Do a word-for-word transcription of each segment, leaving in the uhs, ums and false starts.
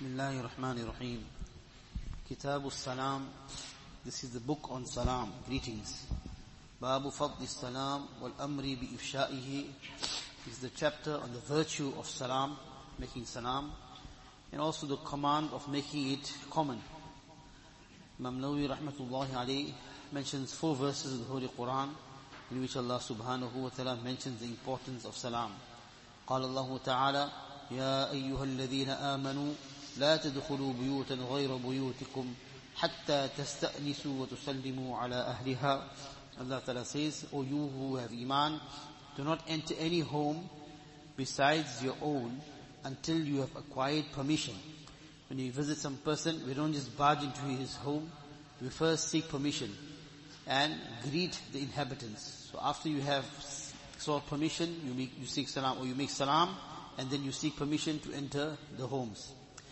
Bismillahir Rahmanir Rahim. Kitab Salam. This is the book on salam, greetings. Babu Fadl Salam wal Amri bi Ifsha'ihi is the chapter on the virtue of salam, making salam, and also the command of making it common. Imam Nawawi Rahmatullahi Alayhi mentions four verses of the Holy Quran in which Allah Subhanahu wa Ta'ala mentions the importance of salam. قال الله تعالى يا أيها الذين آمنوا لا تدخلوا بيوتا غير بيوتكم حتى تستأنسوا وتسلموا على أهلها. Allah Ta'ala says, O you who have iman, do not enter any home besides your own until you have acquired permission. When you visit some person, we don't just barge into his home. We first seek permission and greet the inhabitants. So after you have sought permission, you make, you seek salam, or you make salam, and then you seek permission to enter the homes.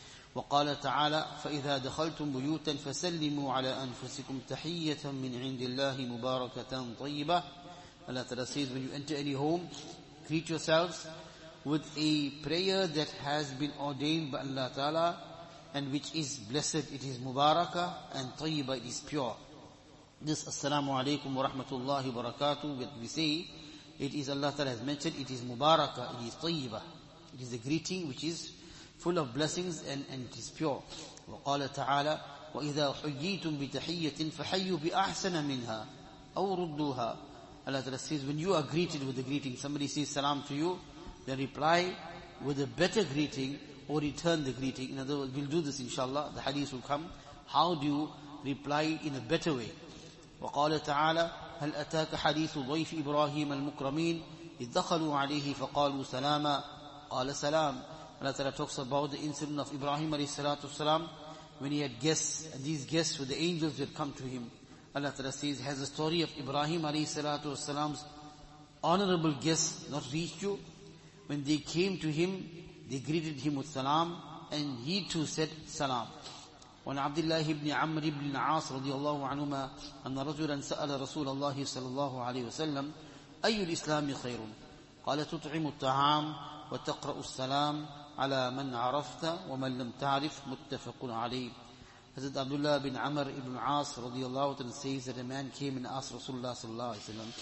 وقال تعالى فإذا دخلتم بيوتا فسلموا على أنفسكم تحية من عند الله مباركة طيبة. Allah Ta'ala says, when you enter any home, greet yourselves with a prayer that has been ordained by Allah Ta'ala and which is blessed, it is mubarakah, and tayyiba, it is pure. This assalamu alaikum wa rahmatullahi wa barakatuh, what we say, it is Allah Ta'ala has mentioned, it is mubarakah, it is tayyiba. It is a greeting which is full of blessings and, and it is pure. وقال تعالى وإذا حييتم بتحية فحيوا بأحسن منها أو ردوها. Allah Ta'ala says, when you are greeted with a greeting, somebody says salam to you, then reply with a better greeting or return the greeting. In other words, we'll do this inshallah, the hadith will come. How do you reply in a better way? وقال تعالى هل أتاك حديث ضيف إبراهيم المكرمين إذ دخلوا عليه فقالوا سلاما قال سلام. Allah Ta'ala talks about the incident of Ibrahim alayhi salatu wasalam when he had guests, and these guests were the angels that had come to him. Allah Ta'ala says, has the story of Ibrahim alayhi salatu wasalam's honorable guests not reached you? When they came to him, they greeted him with salam, and he too said salam. وعن عبد الله بن عمرو بن العاص رضي الله عنهما أن رجلا سأل رسول الله صلى الله عليه وسلم أي الإسلام خير؟ قال تطعم الطعام وتقرأ السلام على من عرفت ومن لم تعرف متفق عليه. Hazrat Abdullah bin Amr ibn As radiallahu anhu says that a man came and asked Rasulullah sallallahu alaihi wasallam,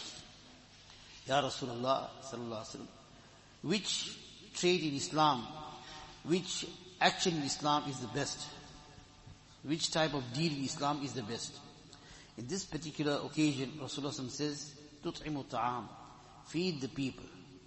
Ya Rasulullah sallallahu alaihi wasallam, which trade in Islam, which action in Islam is the best? Which type of deed in Islam is the best? In this particular occasion, Rasulullah says, تُطْعِمُ الطَّعَامِ, feed the people,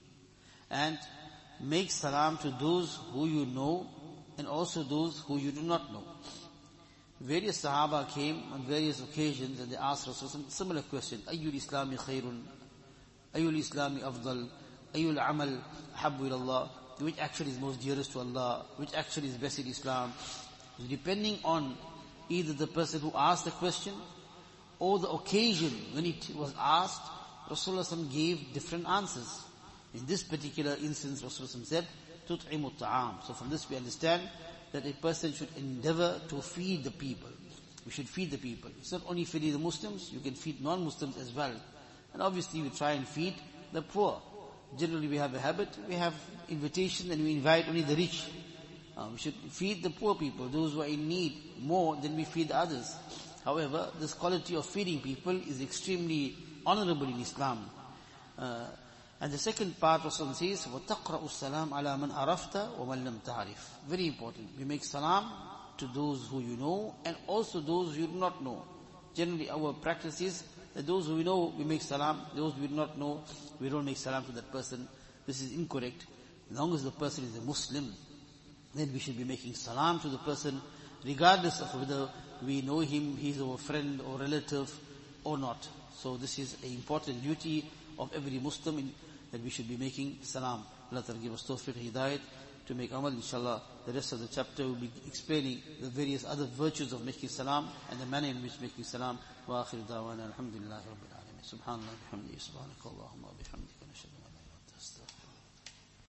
and make salam to those who you know and also those who you do not know. Various Sahaba came on various occasions and they asked Rasulullah similar question. Ayyul Islami khairun? Ayyul Islami afdal? Ayyul amal habbu ilallah? Which action is most dearest to Allah? Which action is best in Islam? Depending on either the person who asked the question or the occasion when it was asked, Rasulullah gave different answers. In this particular instance, Rasulullah said, تُطْعِمُ الطَّعَامِ. So from this we understand that a person should endeavor to feed the people. We should feed the people. It's not only feeding the Muslims, you can feed non-Muslims as well. And obviously we try and feed the poor. Generally we have a habit, we have invitation and we invite only the rich. Uh, we should feed the poor people, those who are in need, more than we feed others. However, this quality of feeding people is extremely honorable in Islam. Uh, And the second part Rasul says, وَتَقْرَأُ السَّلَامَ عَلَى مَنْ أَرَفْتَ وَمَنْ لَمْ تَعْرِفْ. Very important. We make salam to those who you know and also those you do not know. Generally our practice is that those who we know, we make salam. Those we do not know, we don't make salam to that person. This is incorrect. As long as the person is a Muslim, then we should be making salam to the person regardless of whether we know him, he is our friend or relative or not. So this is an important duty of every Muslim in, that we should be making salam. Allah Ta'ala give us tawfiq, hidayat to make amal. Inshallah, the rest of the chapter will be explaining the various other virtues of making salam and the manner in which making salam. Wa akhir da'wana alhamdulillahi rabbil alamin. Subhanallah bihamdihi subhanakallahumma bihamdika nashhadu